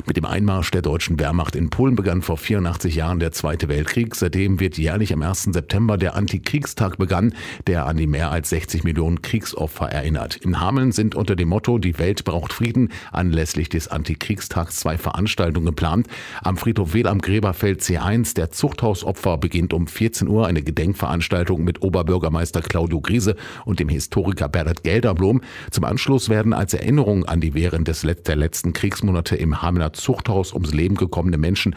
Mit dem Einmarsch der deutschen Wehrmacht in Polen begann vor 84 Jahren der Zweite Weltkrieg. Seitdem wird jährlich am 1. September der Antikriegstag begangen, der an die mehr als 60 Millionen Kriegsopfer erinnert. In Hameln sind unter dem Motto "Die Welt braucht Frieden" anlässlich des Antikriegstags 2 Veranstaltungen geplant. Am Friedhof Wehl am Gräberfeld C1 der Zuchthausopfer beginnt um 14 Uhr eine Gedenkveranstaltung mit Oberbürgermeister Claudio Griese und dem Historiker Bernhard Gelderblom. Zum Anschluss werden als Erinnerung an die während der letzten Kriegsmonate im Hamelner Zuchthaus ums Leben gekommene Menschen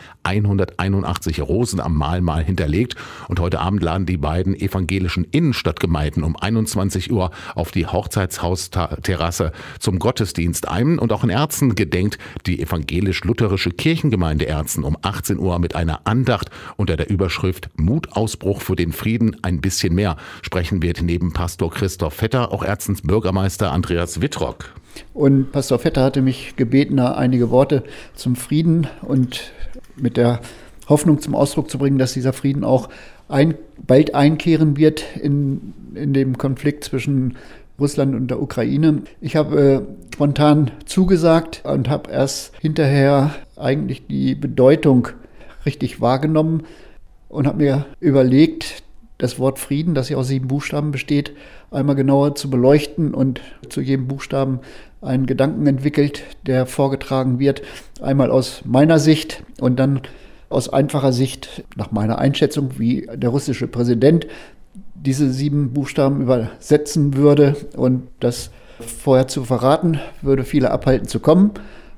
181 Rosen am Mahlmal hinterlegt. Und heute Abend laden die beiden evangelischen Innenstadtgemeinden um 21 Uhr auf die Hochzeitshausterrasse zum Gottesdienst ein. Und auch in Erzen gedenkt die evangelisch-lutherische Kirchengemeinde Erzen um 18 Uhr mit einer Andacht unter der Überschrift "Mutausbruch für den Frieden, ein bisschen mehr" sprechen wird neben Pastor Christoph Vetter auch Erzens Bürgermeister Andreas Wittrock. Und Pastor Vetter hatte mich gebeten, da einige Worte zum Frieden und mit der Hoffnung zum Ausdruck zu bringen, dass dieser Frieden auch bald einkehren wird in dem Konflikt zwischen Russland und der Ukraine. Ich habe spontan zugesagt und habe erst hinterher eigentlich die Bedeutung richtig wahrgenommen und habe mir überlegt, das Wort Frieden, das ja aus 7 Buchstaben besteht, einmal genauer zu beleuchten und zu jedem Buchstaben einen Gedanken entwickelt, der vorgetragen wird. Einmal aus meiner Sicht und dann aus einfacher Sicht, nach meiner Einschätzung, wie der russische Präsident diese 7 Buchstaben übersetzen würde. Und das vorher zu verraten, würde viele abhalten zu kommen.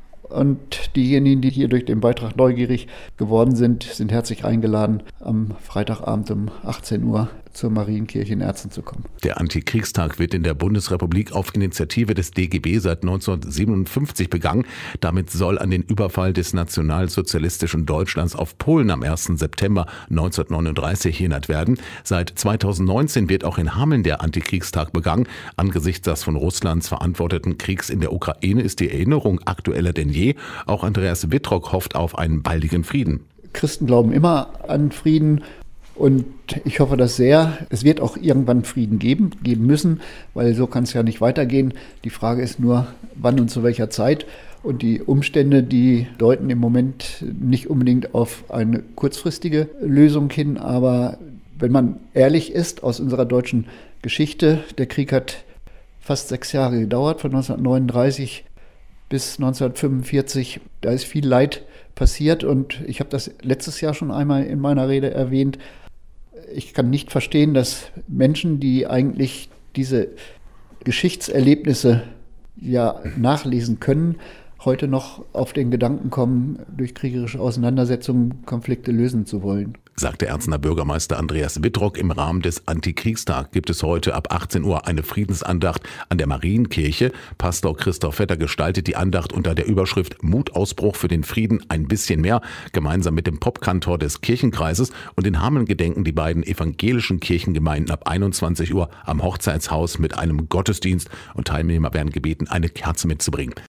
Und diejenigen, die hier durch den Beitrag neugierig geworden sind, sind herzlich eingeladen, am Freitagabend um 18 Uhr zur Marienkirche in Erzen zu kommen. Der Antikriegstag wird in der Bundesrepublik auf Initiative des DGB seit 1957 begangen. Damit soll an den Überfall des nationalsozialistischen Deutschlands auf Polen am 1. September 1939 erinnert werden. Seit 2019 wird auch in Hameln der Antikriegstag begangen. Angesichts des von Russlands verantworteten Kriegs in der Ukraine ist die Erinnerung aktueller denn je. Auch Andreas Wittrock hofft auf einen baldigen Frieden. Christen glauben immer an Frieden. Und ich hoffe das sehr. Es wird auch irgendwann Frieden geben müssen, weil so kann es ja nicht weitergehen. Die Frage ist nur, wann und zu welcher Zeit. Und die Umstände, die deuten im Moment nicht unbedingt auf eine kurzfristige Lösung hin. Aber wenn man ehrlich ist, aus unserer deutschen Geschichte, der Krieg hat fast 6 Jahre gedauert, von 1939 bis 1945. Da ist viel Leid passiert und ich habe das letztes Jahr schon einmal in meiner Rede erwähnt. Ich kann nicht verstehen, dass Menschen, die eigentlich diese Geschichtserlebnisse ja nachlesen können, heute noch auf den Gedanken kommen, durch kriegerische Auseinandersetzungen Konflikte lösen zu wollen. Sagt der Erzener Bürgermeister Andreas Wittrock. Im Rahmen des Antikriegstags gibt es heute ab 18 Uhr eine Friedensandacht an der Marienkirche. Pastor Christoph Vetter gestaltet die Andacht unter der Überschrift "Mutausbruch für den Frieden, ein bisschen mehr", gemeinsam mit dem Popkantor des Kirchenkreises. Und in Hameln gedenken die beiden evangelischen Kirchengemeinden ab 21 Uhr am Hochzeitshaus mit einem Gottesdienst. Und Teilnehmer werden gebeten, eine Kerze mitzubringen.